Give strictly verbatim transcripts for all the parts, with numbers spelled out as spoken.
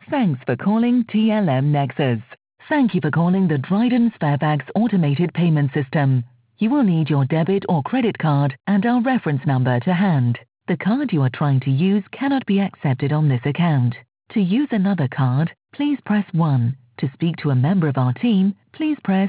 Thanks for calling T L M Nexus. Thank you for calling the Dryden Sparebags automated payment system. You will need your debit or credit card and our reference number to hand. The card you are trying to use cannot be accepted on this account. To use another card, please press one. To speak to a member of our team, please press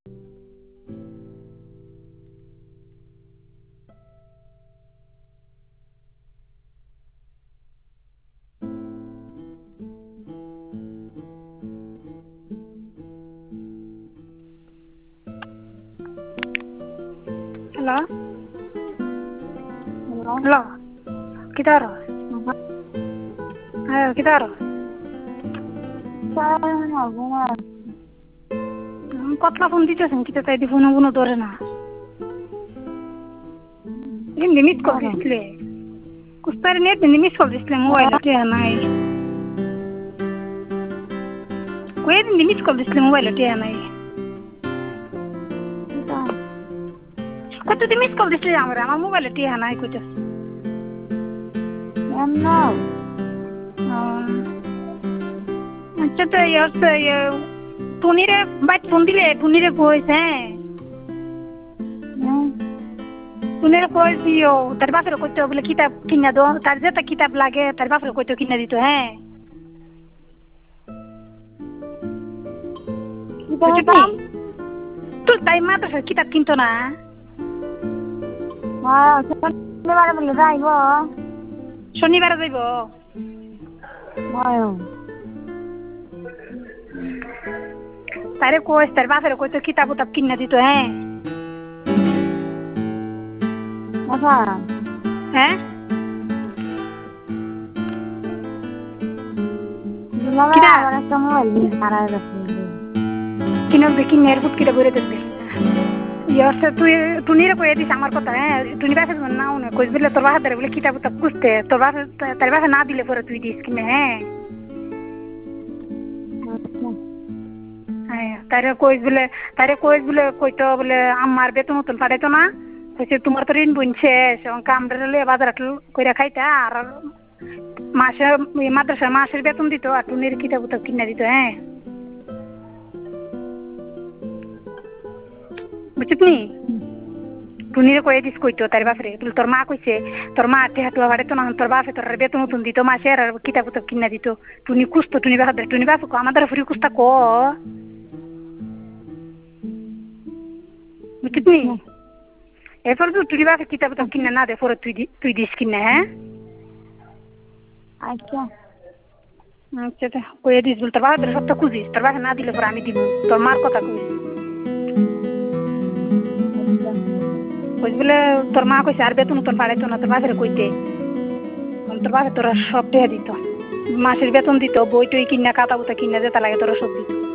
Hello? Hello? Kita ro? Ayo, kita ro? Kotla phone dite sen kita tai di phone buno dore na. Lim limit call display. Kustar net limit call display mobile te anai. Koi limit call display mobile te anai. কত তুমি miss call দিছিলে আমরা আমার মোবাইলে টিয়া নাই কইতো না আচ্ছা তো ইয়ার টুনিরে বাইট ফোন দিলে টুনিরে কইছে হ্যাঁ টুনিরে কই দিও তার বাপরে কইতো বলে কিতাব কিনা দাও তার যেটা কিতাব লাগে তার বাপরে কইতো কিনা দিত হ্যাঁ কিতাব তো তাই মাত্র কিতাব কিনতো না শনিবারে বলে যাইব শনিবারে যাইব তারে কইস তার বাপের কই তো কিতাব উতাব কিনা দিত হ্যাঁ আচ্ছা হ্যাঁ কিনা একটা মোবাইল হারায় গেছে কিনা দেখি নেরপুট কিটা বইরে দেখবে ইয়ারসে তুই টুনিরে কই দিস আমার কথা হ্যাঁ টুনি বাপে না উনি কইস বলে তোর বাপে বলে কিতাব উতাব কুছতে তোর বাপে তার বাপে না দিলে পরে তুই দিস কিনে হ্যাঁ হ্যাঁ তারে কইস বলে তারে কইস বলে কইতো বলে আমার বেতন মতন পাঠাইতো না কইছে তোমার তো ঋণ বুনছে কামড়ে লয়ে বাজার কইরা খাইতা আর মাসে মাদ্রাসা মাসের বেতন দিত আর টুনির কিতাব উতাব কিনা দিত হ্যাঁ বুঝছিস টুনিরে কয়ে দিস কইতো তার বাপরে তোর মা কইছে তোর মা টেহাটুয়া ভাড়ে তো না তোর বাপে তোর বেতন নতুন দিত মাসে আর কিতাব কুতাব কিনা দিত টুনি কুস্তো টুনি বাপে টুনি বাপে আমাদের ফুরি কুস্তা ক বুঝছিস এরপর তো টুনি বাপে কিতাব কুতাব কিনা না দে পরে তুই তুই দিস কিনা হ্যাঁ আচ্ছা আচ্ছা কয়ে দিস বল তোর বাপে সবটা খুঁজিস তোর বাপে না দিলে পরে আমি দিব তোর মার কথা কইস কইস বলে তোর মা কইছে আর বেতন তোর পাড়াইতো না তোর বাপের কইতে তোর বাপে তোরা সব টেহা দিত মাসের বেতন দিত বই টই কিনা খাতা বুতা কিনা যেটা লাগে তোরা সব দিত